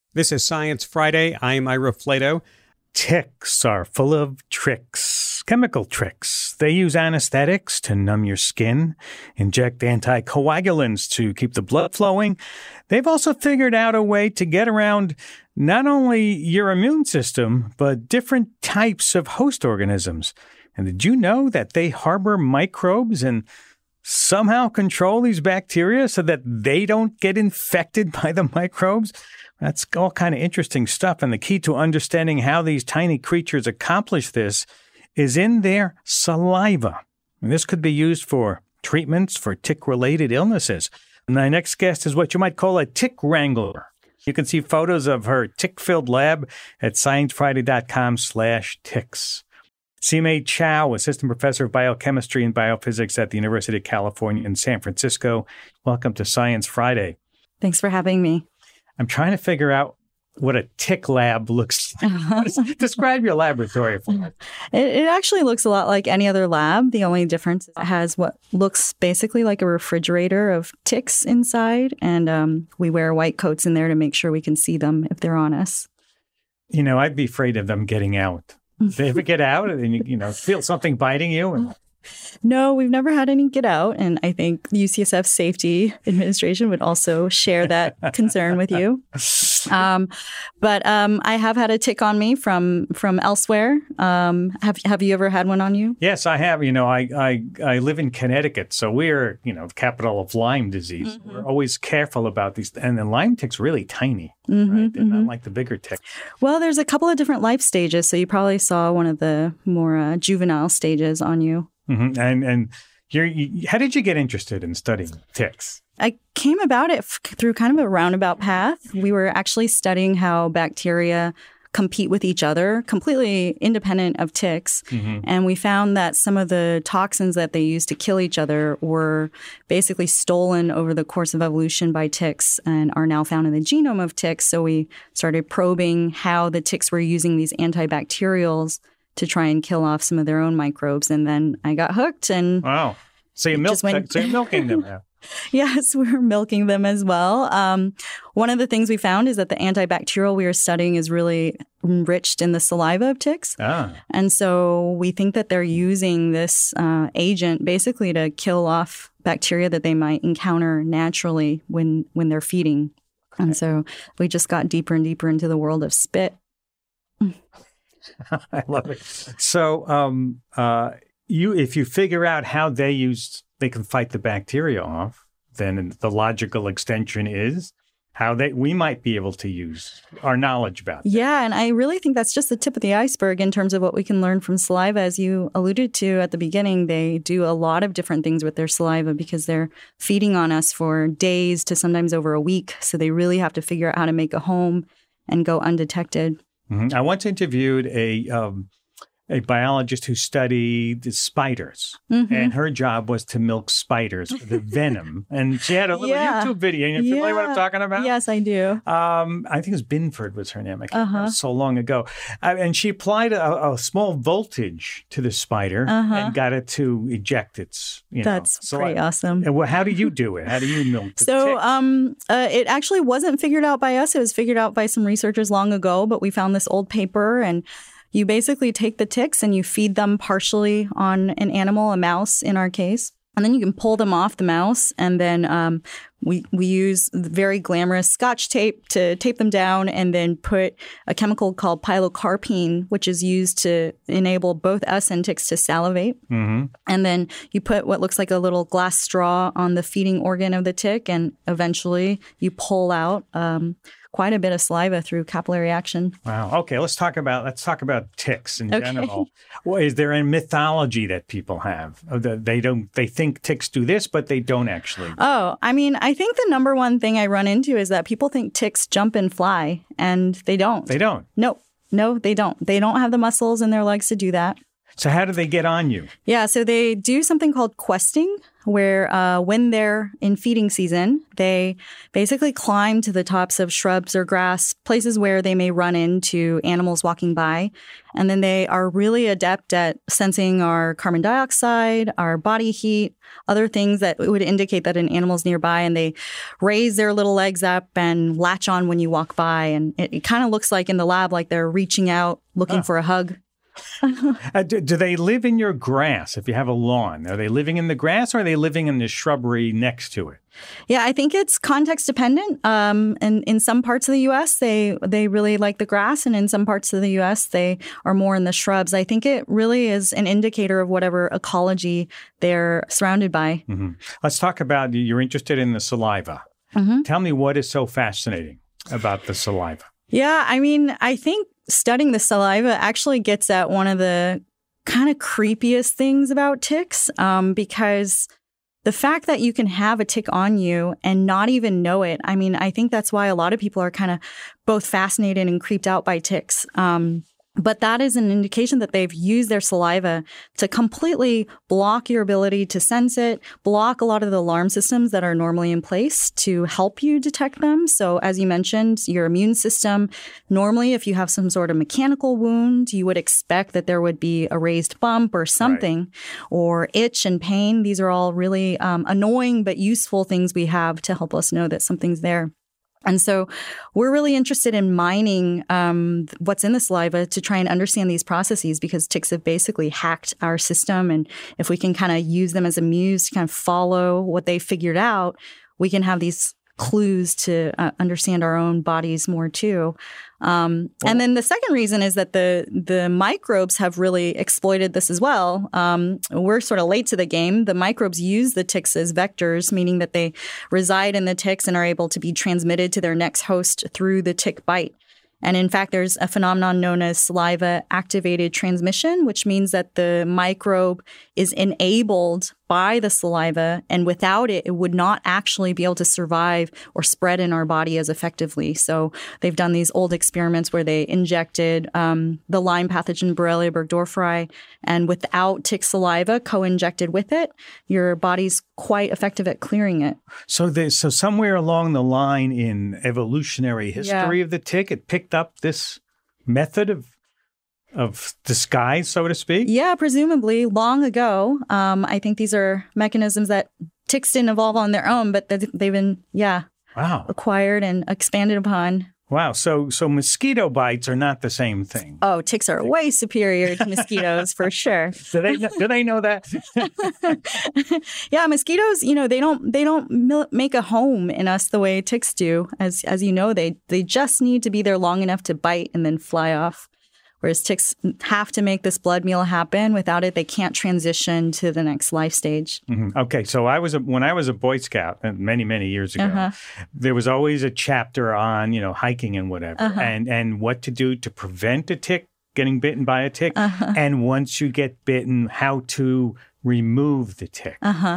This is Science Friday. I'm Ira Flato. Ticks are full of tricks, chemical tricks. They use anesthetics to numb your skin, inject anticoagulants to keep the blood flowing. They've also figured out a way to get around not only your immune system, but different types of host organisms. And did you know that they harbor microbes and somehow control these bacteria so that they don't get infected by the microbes? That's all kind of interesting stuff. And the key to understanding how these tiny creatures accomplish this is in their saliva. And this could be used for treatments for tick-related illnesses. And my next guest is what you might call a tick wrangler. You can see photos of her tick-filled lab at sciencefriday.com/ticks. Simei Chow, assistant professor of biochemistry and biophysics at the University of California in San Francisco. Welcome to Science Friday. Thanks for having me. I'm trying to figure out what a tick lab looks like. Describe your laboratory for me. It actually looks a lot like any other lab. The only difference is it has what looks basically like a refrigerator of ticks inside. And we wear white coats in there to make sure we can see them if they're on us. You know, I'd be afraid of them getting out. They ever get out and you feel something biting you? No, we've never had any get out. And I think the UCSF Safety Administration would also share that concern with you. But I have had a tick on me from elsewhere. Have you ever had one on you? Yes, I have. You know, I live in Connecticut, so we're, the capital of Lyme disease. Mm-hmm. We're always careful about these. And the Lyme tick's really tiny, right? They're not like the bigger tick. Well, there's a couple of different life stages. So you probably saw one of the more juvenile stages on you. Mm-hmm. And how did you get interested in studying ticks? I came about it through kind of a roundabout path. We were actually studying how bacteria compete with each other, completely independent of ticks. Mm-hmm. And we found that some of the toxins that they use to kill each other were basically stolen over the course of evolution by ticks and are now found in the genome of ticks. So we started probing how the ticks were using these antibacterials to try and kill off some of their own microbes. And then I got hooked. And wow. So you're milking them now. Yes, we're milking them as well. One of the things we found is that the antibacterial we are studying is really enriched in the saliva of ticks. And so we think that they're using this agent basically to kill off bacteria that they might encounter naturally when they're feeding. Okay. And so we just got deeper and deeper into the world of spit. I love it. So if you figure out how they can fight the bacteria off, then the logical extension is how we might be able to use our knowledge about that. Yeah, and I really think that's just the tip of the iceberg in terms of what we can learn from saliva. As you alluded to at the beginning, they do a lot of different things with their saliva because they're feeding on us for days to sometimes over a week. So they really have to figure out how to make a home and go undetected. Mm-hmm. I once interviewed a biologist who studied spiders, and her job was to milk spiders for the venom. And she had a little YouTube video. You familiar what I'm talking about? Yes, I do. I think it was Binford was her name. I can't remember, so long ago. And she applied a small voltage to the spider and got it to eject its. That's pretty awesome. Well, how do you do it? How do you milk the tick? It actually wasn't figured out by us. It was figured out by some researchers long ago, but we found this old paper and you basically take the ticks and you feed them partially on an animal, a mouse in our case, and then you can pull them off the mouse. And then we use very glamorous Scotch tape to tape them down and then put a chemical called pilocarpine, which is used to enable both us and ticks to salivate. Mm-hmm. And then you put what looks like a little glass straw on the feeding organ of the tick, and eventually you pull out quite a bit of saliva through capillary action. Wow. Okay, let's talk about ticks in general. Well, is there a mythology that people have? They think ticks do this, but they don't actually. Oh, I mean, I think the number one thing I run into is that people think ticks jump and fly, and they don't. They don't? No, they don't. They don't have the muscles in their legs to do that. So how do they get on you? Yeah, so they do something called questing, where when they're in feeding season, they basically climb to the tops of shrubs or grass, places where they may run into animals walking by. And then they are really adept at sensing our carbon dioxide, our body heat, other things that would indicate that an animal's nearby. And they raise their little legs up and latch on when you walk by. And it kind of looks like in the lab, like they're reaching out, looking for a hug. Do they live in your grass if you have a lawn? Are they living in the grass or are they living in the shrubbery next to it? Yeah, I think it's context dependent. And in some parts of the U.S., they really like the grass. And in some parts of the U.S., they are more in the shrubs. I think it really is an indicator of whatever ecology they're surrounded by. Mm-hmm. Let's talk about, you're interested in the saliva. Mm-hmm. Tell me what is so fascinating about the saliva. Yeah, I mean, I think studying the saliva actually gets at one of the kind of creepiest things about ticks, because the fact that you can have a tick on you and not even know it, I mean, I think that's why a lot of people are kind of both fascinated and creeped out by ticks. But that is an indication that they've used their saliva to completely block your ability to sense it, block a lot of the alarm systems that are normally in place to help you detect them. So as you mentioned, your immune system, normally if you have some sort of mechanical wound, you would expect that there would be a raised bump or something, right, or itch and pain. These are all really annoying but useful things we have to help us know that something's there. And so we're really interested in mining what's in the saliva to try and understand these processes, because ticks have basically hacked our system. And if we can kind of use them as a muse to kind of follow what they figured out, we can have these clues to understand our own bodies more too. And then the second reason is that the microbes have really exploited this as well. We're sort of late to the game. The microbes use the ticks as vectors, meaning that they reside in the ticks and are able to be transmitted to their next host through the tick bite. And in fact, there's a phenomenon known as saliva-activated transmission, which means that the microbe is enabled by the saliva, and without it, it would not actually be able to survive or spread in our body as effectively. So they've done these old experiments where they injected the Lyme pathogen Borrelia burgdorferi, and without tick saliva co-injected with it, your body's quite effective at clearing it. So somewhere along the line in evolutionary history of the tick, it picked up this method of disguise, so to speak? Yeah, presumably long ago. I think these are mechanisms that ticks didn't evolve on their own, but they've been, acquired and expanded upon. Wow. So mosquito bites are not the same thing. Oh, ticks are way superior to mosquitoes for sure. Do they know that? Yeah, mosquitoes, they don't make a home in us the way ticks do. As you know, they just need to be there long enough to bite and then fly off. Whereas ticks have to make this blood meal happen. Without it, they can't transition to the next life stage. Mm-hmm. Okay, so when I was a Boy Scout many, many years ago, there was always a chapter on, hiking and whatever, and what to do to prevent a tick getting bitten by a tick, and once you get bitten, how to remove the tick.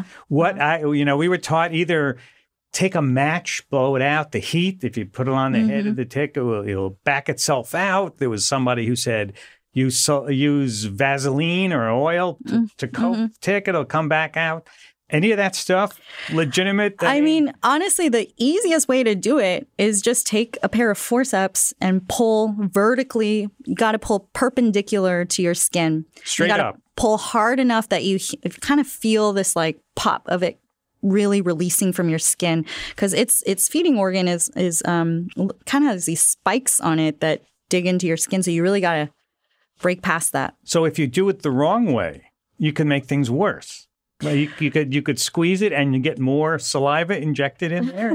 We were taught either take a match, blow it out, the heat. If you put it on the head of the tick, it'll back itself out. There was somebody who said, use Vaseline or oil to coat the tick. It'll come back out. Any of that stuff legitimate? I mean, honestly, the easiest way to do it is just take a pair of forceps and pull vertically. You got to pull perpendicular to your skin. Straight up. Pull hard enough that you kind of feel this like pop of it really releasing from your skin, because its feeding organ is kind of has these spikes on it that dig into your skin. So you really got to break past that. So if you do it the wrong way, you can make things worse. You could squeeze it and you get more saliva injected in there.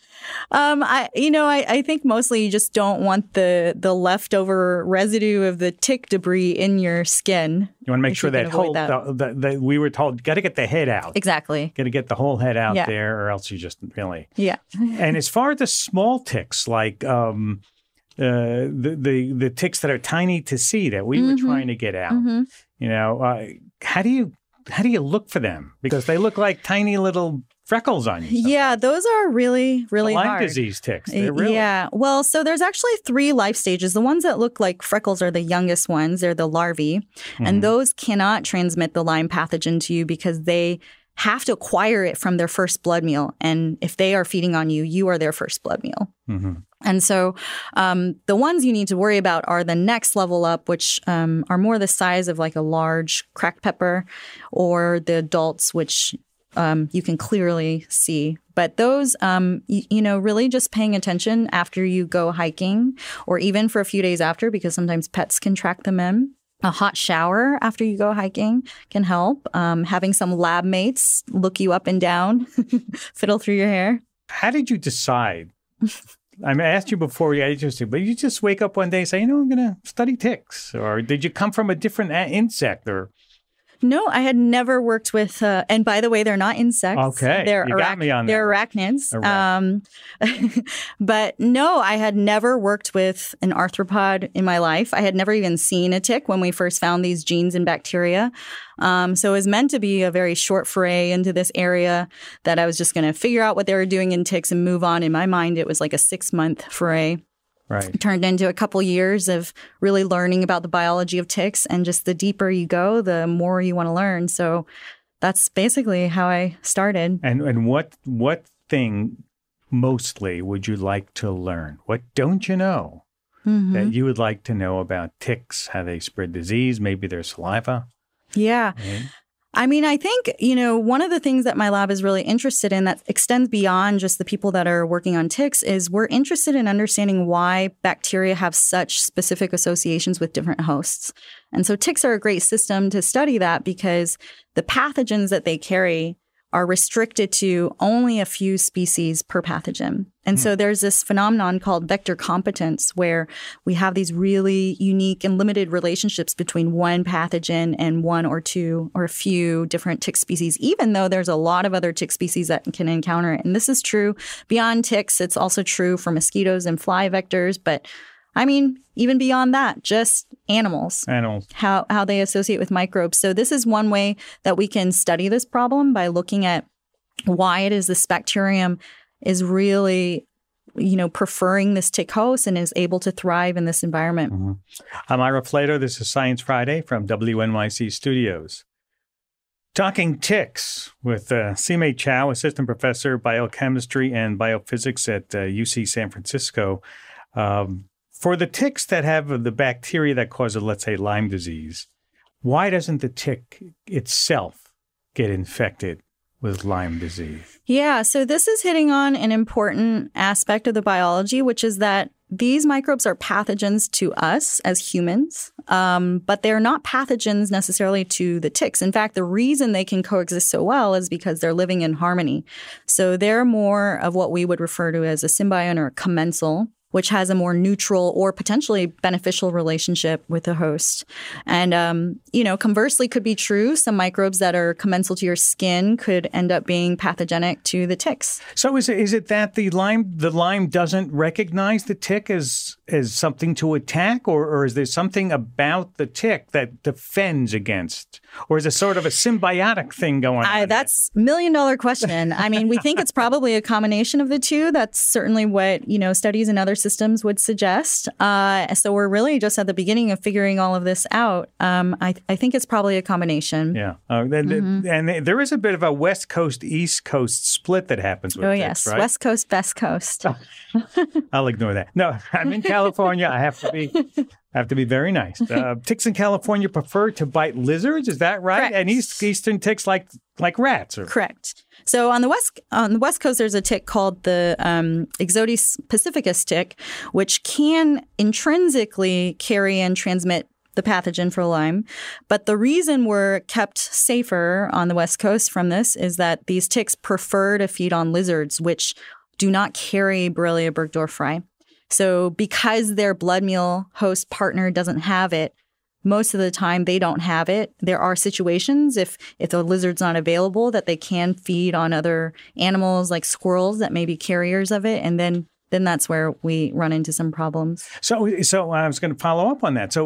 I think mostly you just don't want the leftover residue of the tick debris in your skin. You want to make sure that we were told, got to get the head out. Exactly. Got to get the whole head out there, or else you just really. Yeah. And as far as the small ticks, like the ticks that are tiny to see that we were trying to get out, how do you look for them? Because they look like tiny little freckles on you. Yeah, those are really, really Lyme hard. disease ticks. Really... Yeah. Well, so there's actually 3 life stages. The ones that look like freckles are the youngest ones. They're the larvae. And those cannot transmit the Lyme pathogen to you because they have to acquire it from their first blood meal. And if they are feeding on you, you are their first blood meal. Mm-hmm. And so the ones you need to worry about are the next level up, which are more the size of like a large cracked pepper, or the adults, which you can clearly see. But those, really just paying attention after you go hiking, or even for a few days after, because sometimes pets can track them in. A hot shower after you go hiking can help. Having some lab mates look you up and down, fiddle through your hair. How did you decide? I asked you before we got interested, but you just wake up one day and say, I'm going to study ticks. Or did you come from a different insect? Or No, I had never worked with, and by the way, they're not insects. Okay, they're you got me on that. They're arachnids. But no, I had never worked with an arthropod in my life. I had never even seen a tick when we first found these genes in bacteria. So it was meant to be a very short foray into this area that I was just going to figure out what they were doing in ticks and move on. In my mind, it was like a 6-month foray. Right. It turned into a couple years of really learning about the biology of ticks, and just the deeper you go, the more you want to learn. So that's basically how I started. And what thing mostly would you like to learn? What don't you know that you would like to know about ticks, how they spread disease, maybe their saliva? Yeah. Right? I mean, I think, one of the things that my lab is really interested in that extends beyond just the people that are working on ticks is we're interested in understanding why bacteria have such specific associations with different hosts. And so ticks are a great system to study that, because the pathogens that they carry are restricted to only a few species per pathogen. And so there's this phenomenon called vector competence, where we have these really unique and limited relationships between one pathogen and one or two or a few different tick species, even though there's a lot of other tick species that can encounter it. And this is true beyond ticks. It's also true for mosquitoes and fly vectors. But I mean, even beyond that, just animals, how they associate with microbes. So this is one way that we can study this problem, by looking at why it is this bacterium is really, preferring this tick host and is able to thrive in this environment. Mm-hmm. I'm Ira Flatow. This is Science Friday from WNYC Studios. Talking ticks with Simei Chow, Assistant Professor, Biochemistry and Biophysics at UC San Francisco. For the ticks that have the bacteria that causes, let's say, Lyme disease, why doesn't the tick itself get infected with Lyme disease? Yeah, so this is hitting on an important aspect of the biology, which is that these microbes are pathogens to us as humans, but they're not pathogens necessarily to the ticks. In fact, the reason they can coexist so well is because they're living in harmony. So they're more of what we would refer to as a symbiont or a commensal, which has a more neutral or potentially beneficial relationship with the host. And, conversely could be true. Some microbes that are commensal to your skin could end up being pathogenic to the ticks. So is it that the Lyme doesn't recognize the tick as something to attack, or is there something about the tick that defends against? Or is it sort of a symbiotic thing going on? That's $1 million question. I mean, we think it's probably a combination of the two. That's certainly what, studies in other systems would suggest. So we're really just at the beginning of figuring all of this out. I think it's probably a combination. Yeah. And there is a bit of a West Coast, East Coast split that happens with ticks, yes. right? West Coast, Best Coast. I'll ignore that. No, I'm in California. I have to be very nice. Ticks in California prefer to bite lizards. Is that right? Correct. And eastern ticks like rats. Correct. So on the West Coast, there's a tick called the Ixodes pacificus tick, which can intrinsically carry and transmit the pathogen for Lyme. But the reason we're kept safer on the West Coast from this is that these ticks prefer to feed on lizards, which do not carry Borrelia burgdorferi. So because their blood meal host partner doesn't have it, most of the time they don't have it. There are situations if the lizard's not available that they can feed on other animals like squirrels that may be carriers of it. And then that's where we run into some problems. So I was going to follow up on that. So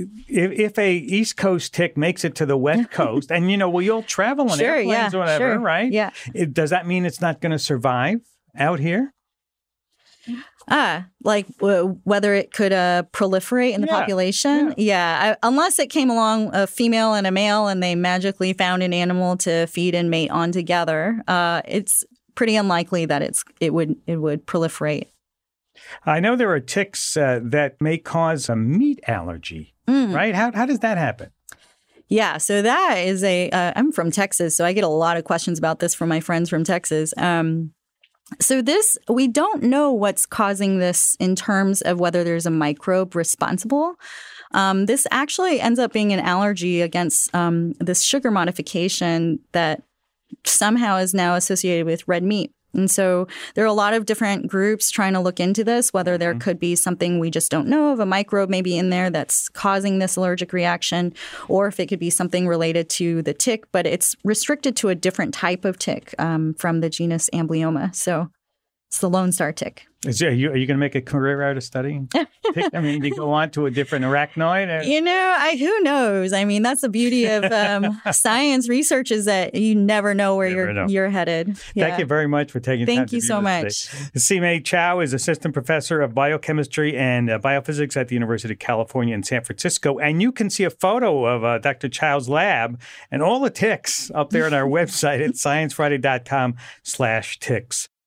if a East Coast tick makes it to the West Coast, and you'll travel on airplanes or whatever, right? Yeah. Does that mean it's not going to survive out here? Whether it could proliferate in the population. Yeah. Unless it came along a female and a male and they magically found an animal to feed and mate on together, it's pretty unlikely that it would proliferate. I know there are ticks that may cause a meat allergy, right? How does that happen? Yeah, so that is I'm from Texas, so I get a lot of questions about this from my friends from Texas. So we don't know what's causing this in terms of whether there's a microbe responsible. This actually ends up being an allergy against this sugar modification that somehow is now associated with red meat. And so there are a lot of different groups trying to look into this, whether there could be something we just don't know of, a microbe maybe in there that's causing this allergic reaction, or if it could be something related to the tick, but it's restricted to a different type of tick from the genus Amblyomma. So it's the Lone Star tick. Are you going to make a career out of studying tick? I mean, you go on to a different arachnoid? Who knows? I mean, that's the beauty of science research is that you never know where you're headed. Yeah. Thank you very much for taking time to Thank you so much. Simei Chow is assistant professor of biochemistry and biophysics at the University of California in San Francisco. And you can see a photo of Dr. Chow's lab and all the ticks up there on our website at sciencefriday.com/ticks.